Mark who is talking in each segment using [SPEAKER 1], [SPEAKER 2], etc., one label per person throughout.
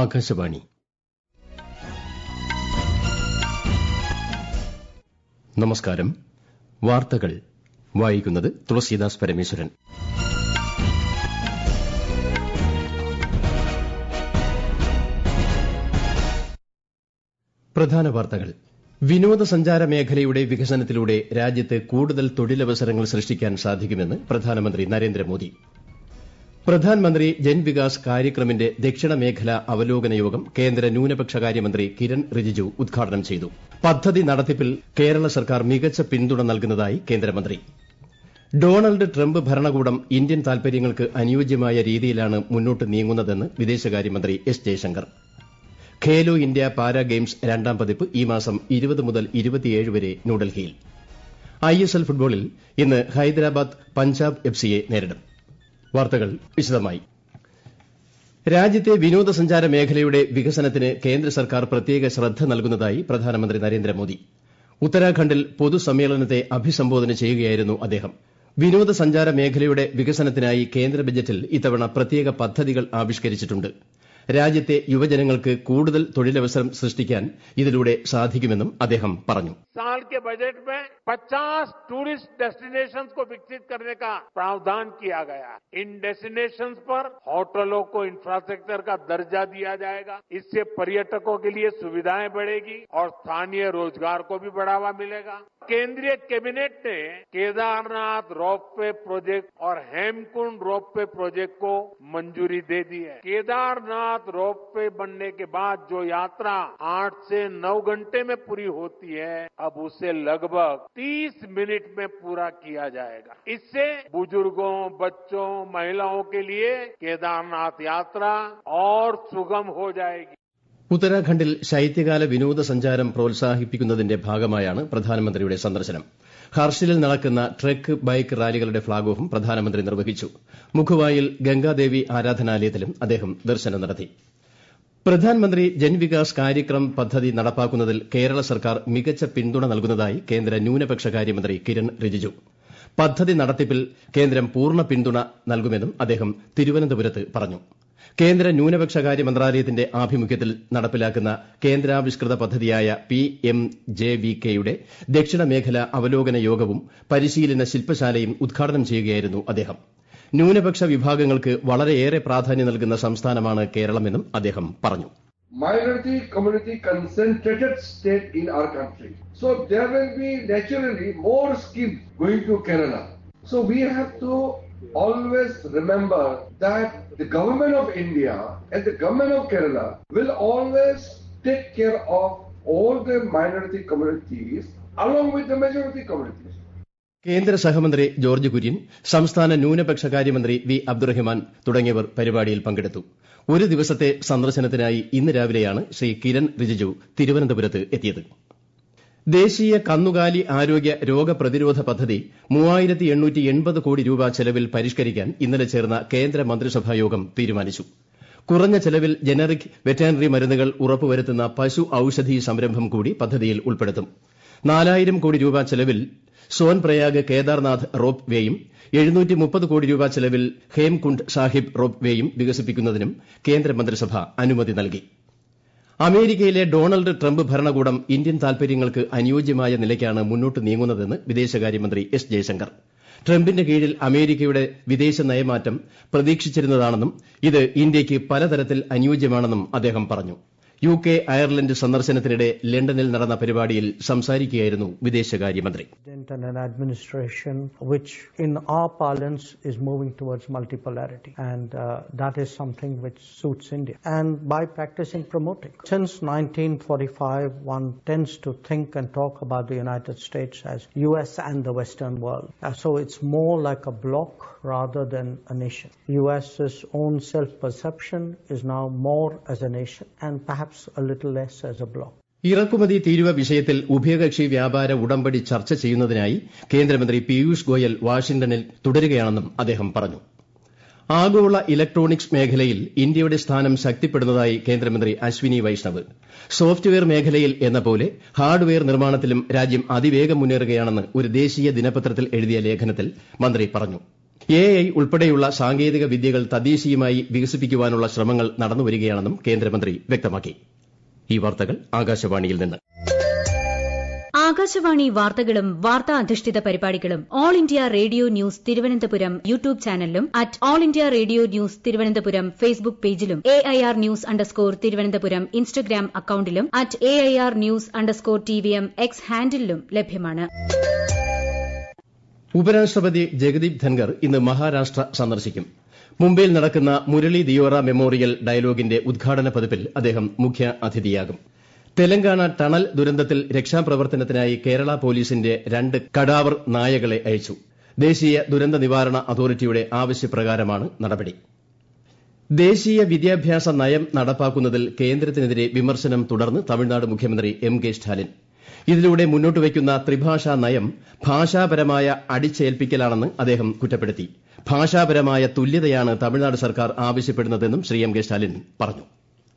[SPEAKER 1] ആകാശവാണി. നമസ്കാരം. വാർത്തകൾ വായിക്കുന്നത് തുളസീദാസ് പരമേശ്വരൻ. പ്രധാന വാർത്തകൾ. വിനോദസഞ്ചാര മേഖലയുടെ വികസനത്തിലൂടെ രാജ്യത്ത് കൂടുതൽ തൊഴിലവസരങ്ങൾ സൃഷ്ടിക്കാൻ സാധിക്കുമെന്ന് പ്രധാനമന്ത്രി നരേന്ദ്രമോദി. പ്രധാൻമന്ത്രി ജൻവികാസ് കാര്യക്രമിന്റെ ദക്ഷിണ മേഖലാ അവലോകന യോഗം കേന്ദ്ര ന്യൂനപക്ഷകാര്യമന്ത്രി കിരൺ റിജിജു ഉദ്ഘാടനം ചെയ്തു. പദ്ധതി നടത്തിപ്പിൽ കേരള സർക്കാർ മികച്ച പിന്തുണ നൽകുന്നതായി കേന്ദ്രമന്ത്രി. ഡൊണാൾഡ് ട്രംപ് ഭരണകൂടം ഇന്ത്യൻ താൽപര്യങ്ങൾക്ക് അനുയോജ്യമായ രീതിയിലാണ് മുന്നോട്ട് നീങ്ങുന്നതെന്ന് വിദേശകാര്യമന്ത്രി S Jaishankar. Khelo India para games രണ്ടാം പതിപ്പ് ഈ മാസം 20 മുതൽ 27 വരെ ന്യൂഡൽഹിയിൽ. ISL ഫുട്ബോളിൽ ഇന്ന് ഹൈദരാബാദ് പഞ്ചാബ് FCയെ നേരിടും. വാർത്തകൾ വിശദമായി. രാജ്യത്തെ വിനോദസഞ്ചാര മേഖലയുടെ വികസനത്തിന് കേന്ദ്ര സർക്കാർ പ്രത്യേക ശ്രദ്ധ നൽകുന്നതായി പ്രധാനമന്ത്രി നരേന്ദ്രമോദി. ഉത്തരാഖണ്ഡിൽ പൊതുസമ്മേളനത്തെ അഭിസംബോധന ചെയ്യുകയായിരുന്നു അദ്ദേഹം. വിനോദസഞ്ചാര മേഖലയുടെ വികസനത്തിനായി കേന്ദ്ര ബജറ്റിൽ ഇത്തവണ പ്രത്യേക പദ്ധതികൾ ആവിഷ്കരിച്ചിട്ടുണ്ട്. രാജ്യത്തെ യുവജനങ്ങൾക്ക് കൂടുതൽ തൊഴിലവസരം സൃഷ്ടിക്കാൻ ഇതിലൂടെ സാധിക്കുമെന്നും അദ്ദേഹം പറഞ്ഞു.
[SPEAKER 2] साल के बजट में 50 टूरिस्ट डेस्टिनेशंस को विकसित करने का प्रावधान किया गया है. इन डेस्टिनेशंस पर होटलों को इंफ्रास्ट्रक्चर का दर्जा दिया जाएगा. इससे पर्यटकों के लिए सुविधाएं बढ़ेगी और स्थानीय रोजगार को भी बढ़ावा मिलेगा. केंद्रीय कैबिनेट ने केदारनाथ रोपवे प्रोजेक्ट और हेमकुंड रोपवे प्रोजेक्ट को मंजूरी दे दी है. केदारनाथ रोपवे बनने के बाद जो यात्रा 8 से 9 घंटे में पूरी होती है, अब उसे लगभग 30 मिनट में पूरा किया जाएगा. इससे बुजुर्गों, बच्चों, महिलाओं के लिए केदारनाथ यात्रा और सुगम हो जाएगी.
[SPEAKER 1] ഉത്തരാഖണ്ഡിൽ ശൈത്യകാല വിനോദസഞ്ചാരം പ്രോത്സാഹിപ്പിക്കുന്നതിന്റെ ഭാഗമായാണ് പ്രധാനമന്ത്രിയുടെ സന്ദർശനം. ഹർഷിലിൽ നടക്കുന്ന ട്രെക്ക് ബൈക്ക് റാലികളുടെ ഫ്ളാഗ് ഓഫും പ്രധാനമന്ത്രി നിർവഹിച്ചു. മുഖുവായിൽ ഗംഗാദേവി ആരാധനാലയത്തിലും അദ്ദേഹം ദർശനം നടത്തി. പ്രധാൻമന്ത്രി ജൻവികാസ് കാര്യക്രം പദ്ധതി നടപ്പാക്കുന്നതിൽ കേരള സർക്കാർ മികച്ച പിന്തുണ നൽകുന്നതായി കേന്ദ്ര ന്യൂനപക്ഷകാര്യമന്ത്രി കിരൺ റിജിജു. പദ്ധതി നടത്തിപ്പിൽ കേന്ദ്രം പൂർണ്ണ പിന്തുണ നൽകുമെന്നും അദ്ദേഹം തിരുവനന്തപുരത്ത് പറഞ്ഞു. കേന്ദ്ര ന്യൂനപക്ഷകാര്യ മന്ത്രാലയത്തിന്റെ ആഭിമുഖ്യത്തിൽ നടപ്പിലാക്കുന്ന കേന്ദ്രാവിഷ്കൃത പദ്ധതിയായ PMJVKയുടെ ദക്ഷിണ മേഖല അവലോകന യോഗവും പരിശീലന ശില്പശാലയും ഉദ്ഘാടനം ചെയ്യുകയായിരുന്നു അദ്ദേഹം. ന്യൂനപക്ഷ വിഭാഗങ്ങൾക്ക് വളരെയേറെ പ്രാധാന്യം നൽകുന്ന സംസ്ഥാനമാണ് കേരളമെന്നും അദ്ദേഹം പറഞ്ഞു.
[SPEAKER 3] Minority community concentrated state in our country. So there will be naturally more schemes going to Kerala. So we have to always remember that the government of India and the government of Kerala will always take care of all the minority communities along with the majority communities.
[SPEAKER 1] കേന്ദ്ര സഹമന്ത്രി George Kurian, സംസ്ഥാന ന്യൂനപക്ഷകാര്യമന്ത്രി V Abdurahiman തുടങ്ങിയവർ പരിപാടിയിൽ പങ്കെടുത്തു. ഒരു ദിവസത്തെ സന്ദർശനത്തിനായി ഇന്ന് രാവിലെയാണ് ശ്രീ കിരൺ റിജിജു തിരുവനന്തപുരത്ത് എത്തിയത്. ദേശീയ കന്നുകാലി ആരോഗ്യ രോഗപ്രതിരോധ പദ്ധതി 3880 കോടി രൂപ ചെലവിൽ പരിഷ്കരിക്കാൻ ഇന്നലെ ചേർന്ന കേന്ദ്ര മന്ത്രിസഭാ യോഗം തീരുമാനിച്ചു. കുറഞ്ഞ ചെലവിൽ ജനറിക് വെറ്ററിനറി മരുന്നുകൾ ഉറപ്പുവരുത്തുന്ന പശു ഔഷധി സംരംഭം കൂടി പദ്ധതിയിൽ ഉൾപ്പെടുത്തും. 4000 കോടി രൂപ ചെലവിൽ സോൻപ്രയാഗ് കേദാർനാഥ് റോപ്പ് വേയും 730 കോടി രൂപ ചെലവിൽ ഹേംകുണ്ഡ് സാഹിബ് റോപ്പ് വേയും വികസിപ്പിക്കുന്നതിനും കേന്ദ്രമന്ത്രിസഭ അനുമതി നൽകി. അമേരിക്കയിലെ ഡൊണാൾഡ് ട്രംപ് ഭരണകൂടം ഇന്ത്യൻ താൽപര്യങ്ങൾക്ക് അനുയോജ്യമായ നിലയ്ക്കാണ് മുന്നോട്ട് നീങ്ങുന്നതെന്ന് വിദേശകാര്യമന്ത്രി എസ് ജയശങ്കർ. ട്രംപിന്റെ കീഴിൽ അമേരിക്കയുടെ വിദേശ നയമാറ്റം പ്രതീക്ഷിച്ചിരുന്നതാണെന്നും ഇത് ഇന്ത്യയ്ക്ക് പലതരത്തിൽ അനുയോജ്യമാണെന്നും അദ്ദേഹം പറഞ്ഞു. UK അയർലൻഡ് സന്ദർശനത്തിനിടെ ലണ്ടനിൽ നടന്ന പരിപാടിയിൽ സംസാരിക്കുകയായിരുന്നു വിദേശകാര്യമന്ത്രി.
[SPEAKER 4] An administration which in our parlance is moving towards multipolarity, and that is something which suits India, and by practicing promoting. Since 1945 one tends to think and talk about the United States as US and the Western world, so it's more like a bloc rather than a nation. US's own self-perception is now more as a nation and perhaps a little less as a bloc.
[SPEAKER 1] ഇറക്കുമതി തീരുവ വിഷയത്തിൽ ഉഭയകക്ഷി വ്യാപാര ഉടമ്പടി ചർച്ച ചെയ്യുന്നതിനായി കേന്ദ്രമന്ത്രി പീയൂഷ് ഗോയൽ വാഷിംഗ്ടണിൽ തുടരുകയാണെന്നും അദ്ദേഹം പറഞ്ഞു. ആഗോള ഇലക്ട്രോണിക്സ് മേഖലയിൽ ഇന്ത്യയുടെ സ്ഥാനം ശക്തിപ്പെടുന്നതായി കേന്ദ്രമന്ത്രി അശ്വിനി വൈഷ്ണവ്. സോഫ്റ്റ്വെയർ മേഖലയിൽ എന്ന പോലെ ഹാർഡ്വെയർ നിർമ്മാണത്തിലും രാജ്യം അതിവേഗം മുന്നേറുകയാണെന്ന് ഒരു ദേശീയ ദിനപത്രത്തിൽ എഴുതിയ ലേഖനത്തിൽ മന്ത്രി പറഞ്ഞു. AI ഉൾപ്പെടെയുള്ള സാങ്കേതിക വിദ്യകൾ തദ്ദേശീയമായി വികസിപ്പിക്കാനുള്ള ശ്രമങ്ങൾ നടന്നുവരികയാണെന്നും കേന്ദ്രമന്ത്രി വ്യക്തമാക്കി. ഈ വാർത്തകൾ ആകാശവാണിയിൽ നിന്ന്.
[SPEAKER 5] ആകാശവാണി വാർത്തകളും വാർത്താ അധിഷ്ഠിത പരിപാടികളും All India Radio news Thiruvananthapuram YouTube ചാനലിലും at All India Radio news Thiruvananthapuram Facebook പേജിലും AIR ന്യൂസ് _തിരുവനന്തപുരം ഇൻസ്റ്റഗ്രാം അക്കൌണ്ടിലും at AIR news _TVM X ഹാൻഡിലും ലഭ്യമാണ്.
[SPEAKER 1] ഉപരാഷ്ട്രപതി ജഗദീപ് ധൻകർ ഇന്ന് മഹാരാഷ്ട്ര സന്ദർശിക്കും. മുംബൈയിൽ നടക്കുന്ന മുരളി ദിയോറ മെമ്മോറിയൽ ഡയലോഗിന്റെ ഉദ്ഘാടന പതിപ്പിൽ അദ്ദേഹം മുഖ്യ അതിഥിയാകും. തെലങ്കാന ടണൽ ദുരന്തത്തിൽ രക്ഷാപ്രവർത്തനത്തിനായി കേരള പോലീസിന്റെ 2 കടാവർ നായകളെ അയച്ചു. ദേശീയ ദുരന്ത നിവാരണ അതോറിറ്റിയുടെ ആവശ്യപ്രകാരമാണ് നടപടി. ദേശീയ വിദ്യാഭ്യാസ നയം നടപ്പാക്കുന്നതിൽ കേന്ദ്രത്തിനെതിരെ വിമർശനം തുടർന്ന് തമിഴ്നാട് മുഖ്യമന്ത്രി M.K. സ്റ്റാലിൻ. ഇതിലൂടെ മുന്നോട്ട് വയ്ക്കുന്ന ത്രിഭാഷാ നയം ഭാഷാപരമായ അടിച്ചേൽപ്പിക്കലാണെന്ന് അദ്ദേഹം കുറ്റപ്പെടുത്തി. ഭാഷാപരമായ തുല്യതയാണ് തമിഴ്നാട് സർക്കാർ ആവശ്യപ്പെടുന്നതെന്നും ശ്രീ M.K. സ്റ്റാലിൻ പറഞ്ഞു.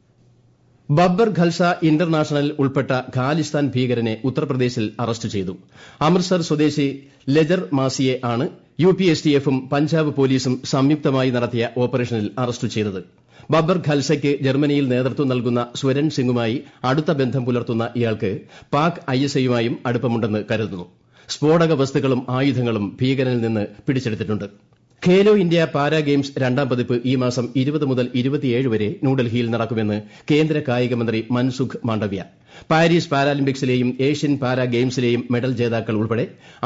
[SPEAKER 1] ബബ്ബർ ഖൽസ ഇന്റർനാഷണൽ ഉൾപ്പെട്ട ഖാലിസ്ഥാൻ ഭീകരനെ ഉത്തർപ്രദേശിൽ അറസ്റ്റ് ചെയ്തു. അമൃത്സർ സ്വദേശി ലെജർ മാസിയെ ആണ് UPSTF-ഉം പഞ്ചാബ് പോലീസും സംയുക്തമായി നടത്തിയ ഓപ്പറേഷനിൽ അറസ്റ്റ് ചെയ്തത്. ബബ്ബർ ഖൽസയ്ക്ക് ജർമ്മനിയിൽ നേതൃത്വം നൽകുന്ന സ്വരൻ സിംഗുമായി അടുത്ത ബന്ധം പുലർത്തുന്ന ഇയാൾക്ക് പാക് ISIയുമായും അടുപ്പമുണ്ടെന്ന് കരുതുന്നു. സ്ഫോടക വസ്തുക്കളും ആയുധങ്ങളും ഭീകരനിൽ നിന്ന് പിടിച്ചെടുത്തിട്ടുണ്ട്. ഖേലോ ഇന്ത്യ പാരാ ഗെയിംസ് 2ാം പതിപ്പ് ഈ മാസം 20 മുതൽ 27 വരെ ന്യൂഡൽഹിയിൽ നടക്കുമെന്ന് കേന്ദ്ര കായികമന്ത്രി മൻസുഖ് മാണ്ഡവ്യ. പാരീസ് പാരാലിമ്പിക്സിലെയും ഏഷ്യൻ പാരാ ഗെയിംസിലെയും മെഡൽ ജേതാക്കൾ ഉൾപ്പെടെ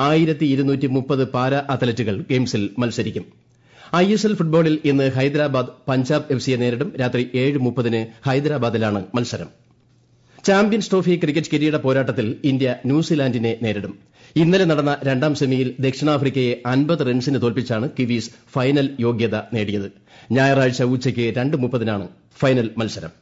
[SPEAKER 1] 1230 പാരാ അത്ലറ്റുകൾ ഗെയിംസിൽ മത്സരിക്കും. ISL ഫുട്ബോളിൽ ഇന്ന് ഹൈദരാബാദ് പഞ്ചാബ് FCയെ നേരിടും. രാത്രി 7:30-ന് ഹൈദരാബാദിലാണ് മത്സരം. ചാമ്പ്യൻസ് ട്രോഫി ക്രിക്കറ്റ് കിരീട പോരാട്ടത്തിൽ ഇന്ത്യ ന്യൂസിലാൻഡിനെ നേരിടും. ഇന്നലെ നടന്ന 2ാം സെമിയിൽ ദക്ഷിണാഫ്രിക്കയെ 50 റൺസിന് തോൽപ്പിച്ചാണ് കിവീസ് ഫൈനൽ യോഗ്യത നേടിയത്. ഞായറാഴ്ച ഉച്ചയ്ക്ക് 2:30-നാണ് ഫൈനൽ മത്സരം.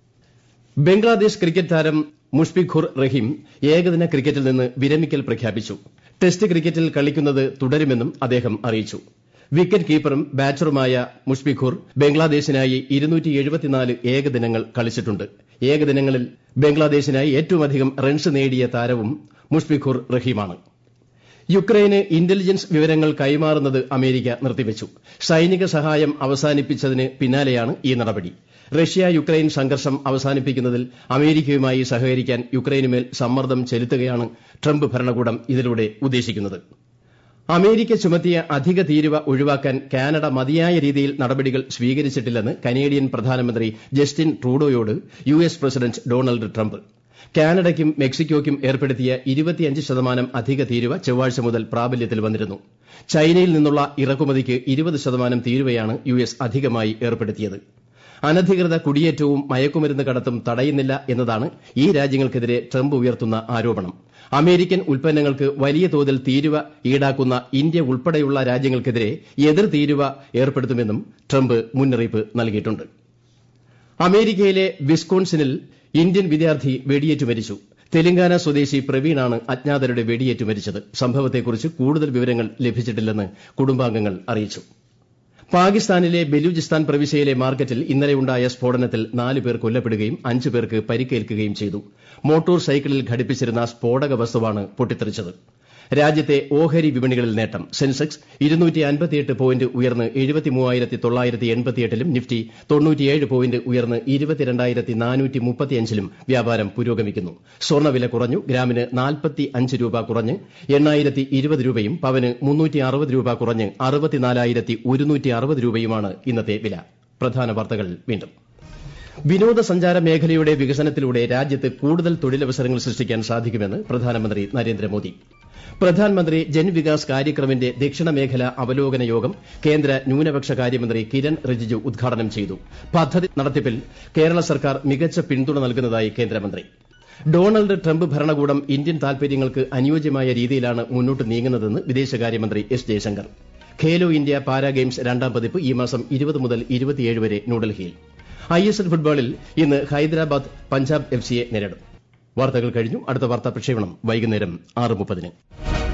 [SPEAKER 1] ബംഗ്ലാദേശ് ക്രിക്കറ്റ് താരം മുഷ്ഫിഖുർ റഹീം ഏകദിന ക്രിക്കറ്റിൽ നിന്ന് വിരമിക്കൽ പ്രഖ്യാപിച്ചു. ടെസ്റ്റ് ക്രിക്കറ്റിൽ കളിക്കുന്നത് തുടരുമെന്നും അദ്ദേഹം അറിയിച്ചു. വിക്കറ്റ് കീപ്പറും ബാറ്ററുമായ മുഷ്ഫിഖുർ ബംഗ്ലാദേശിനായി 274 ഏകദിനങ്ങൾ കളിച്ചിട്ടുണ്ട്. ഏകദിനങ്ങളിൽ ബംഗ്ലാദേശിനായി ഏറ്റവുമധികം റൺസ് നേടിയ താരവും മുഷ്ഫിഖുർ റഹീമാണ്. യുക്രൈന് ഇന്റലിജൻസ് വിവരങ്ങൾ കൈമാറുന്നത് അമേരിക്ക നിർത്തിവച്ചു. സൈനിക സഹായം അവസാനിപ്പിച്ചതിന് പിന്നാലെയാണ് ഈ നടപടി. റഷ്യ യുക്രൈൻ സംഘർഷം അവസാനിപ്പിക്കുന്നതിൽ അമേരിക്കയുമായി സഹകരിക്കാൻ യുക്രൈനുമേൽ സമ്മർദ്ദം ചെലുത്തുകയാണ് ട്രംപ് ഭരണകൂടം ഇതിലൂടെ ഉദ്ദേശിക്കുന്നത്. അമേരിക്ക ചുമത്തിയ അധിക തീരുവ ഒഴിവാക്കാൻ കാനഡ മതിയായ രീതിയിൽ നടപടികൾ സ്വീകരിച്ചിട്ടില്ലെന്ന് കനേഡിയൻ പ്രധാനമന്ത്രി ജസ്റ്റിൻ ട്രൂഡോയോട് US പ്രസിഡന്റ് ഡൊണാൾഡ് ട്രംപ്. കാനഡയ്ക്കും മെക്സിക്കോയ്ക്കും ഏർപ്പെടുത്തിയ 25% അധിക തീരുവ ചൊവ്വാഴ്ച മുതൽ പ്രാബല്യത്തിൽ വന്നിരുന്നു. ചൈനയിൽ നിന്നുള്ള ഇറക്കുമതിക്ക് 20% തീരുവയാണ് US അധികമായി ഏർപ്പെടുത്തിയത്. അനധികൃത കുടിയേറ്റവും മയക്കുമരുന്ന് കടത്തും തടയുന്നില്ല എന്നതാണ് ഈ രാജ്യങ്ങൾക്കെതിരെ ട്രംപ് ഉയർത്തുന്ന ആരോപണം. അമേരിക്കൻ ഉൽപ്പന്നങ്ങൾക്ക് വലിയ തോതിൽ തീരുവ ഈടാക്കുന്ന ഇന്ത്യ ഉൾപ്പെടെയുള്ള രാജ്യങ്ങൾക്കെതിരെ എതിർ തീരുവ ഏർപ്പെടുത്തുമെന്നും ട്രംപ് മുന്നറിയിപ്പ് നൽകിയിട്ടുണ്ട്. അമേരിക്കയിലെ വിസ്കോൺസിനിൽ ഇന്ത്യൻ വിദ്യാർത്ഥി വെടിയേറ്റ് മരിച്ചു. തെലങ്കാന സ്വദേശി പ്രവീണാണ് അജ്ഞാതരുടെ വെടിയേറ്റ് മരിച്ചത്. സംഭവത്തെക്കുറിച്ച് കൂടുതൽ വിവരങ്ങൾ ലഭിച്ചിട്ടില്ലെന്ന് കുടുംബാംഗങ്ങൾ അറിയിച്ചു. പാകിസ്ഥാനിലെ ബലൂചിസ്ഥാൻ പ്രവിശ്യയിലെ മാർക്കറ്റിൽ ഇന്നലെയുണ്ടായ സ്ഫോടനത്തിൽ 4 പേർ കൊല്ലപ്പെടുകയും 5 പേർക്ക് പരിക്കേൽക്കുകയും ചെയ്തു. മോട്ടോർ സൈക്കിളിൽ ഘടിപ്പിച്ചിരുന്ന സ്ഫോടക വസ്തുവാണ് പൊട്ടിത്തെറിച്ചത്. രാജ്യത്തെ ഓഹരി വിപണികളിൽ നേട്ടം. സെൻസെക്സ് 258 പോയിന്റ് ഉയർന്ന് 73,988-ലും നിഫ്റ്റി 97 പോയിന്റ് ഉയർന്ന് 22,435-ലും വ്യാപാരം പുരോഗമിക്കുന്നു. സ്വർണ്ണവില കുറഞ്ഞു. ഗ്രാമിന് 45 രൂപ കുറഞ്ഞ് 8,020 രൂപയും പവന് 360 രൂപ കുറഞ്ഞ് 64,160 രൂപയുമാണ് ഇന്നത്തെ വില. പ്രധാന വാർത്തകൾ വീണ്ടും. വിനോദസഞ്ചാര മേഖലയുടെ വികസനത്തിലൂടെ രാജ്യത്ത് കൂടുതൽ തൊഴിലവസരങ്ങൾ സൃഷ്ടിക്കാൻ സാധിക്കുമെന്ന് പ്രധാനമന്ത്രി നരേന്ദ്രമോദി. പ്രധാൻമന്ത്രി ജൻവികാസ് കാര്യക്രമിന്റെ ദക്ഷിണ മേഖല അവലോകന യോഗം കേന്ദ്ര ന്യൂനപക്ഷ കാര്യമന്ത്രി കിരൺ റിജിജു ഉദ്ഘാടനം ചെയ്തു. പദ്ധതി നടത്തിപ്പിൽ കേരള സർക്കാർ മികച്ച പിന്തുണ നൽകുന്നതായി കേന്ദ്രമന്ത്രി. ഡൊണാൾഡ് ട്രംപ് ഭരണകൂടം ഇന്ത്യൻ താൽപര്യങ്ങൾക്ക് അനുയോജ്യമായ രീതിയിലാണ് മുന്നോട്ട് നീങ്ങുന്നതെന്ന് വിദേശകാര്യമന്ത്രി S. Jaishankar. Khelo India para games 2ാം പതിപ്പ് ഈ മാസം 20 മുതൽ 27 വരെ ന്യൂഡൽഹിയിൽ. ISL ഫുട്ബോളിൽ ഇന്ന് ഹൈദരാബാദ് പഞ്ചാബ് FCയെ നേരിടും. വാർത്തകൾ കഴിഞ്ഞു. അടുത്ത വാർത്താ പ്രക്ഷേപണം വൈകുന്നേരം 6:30-ന്.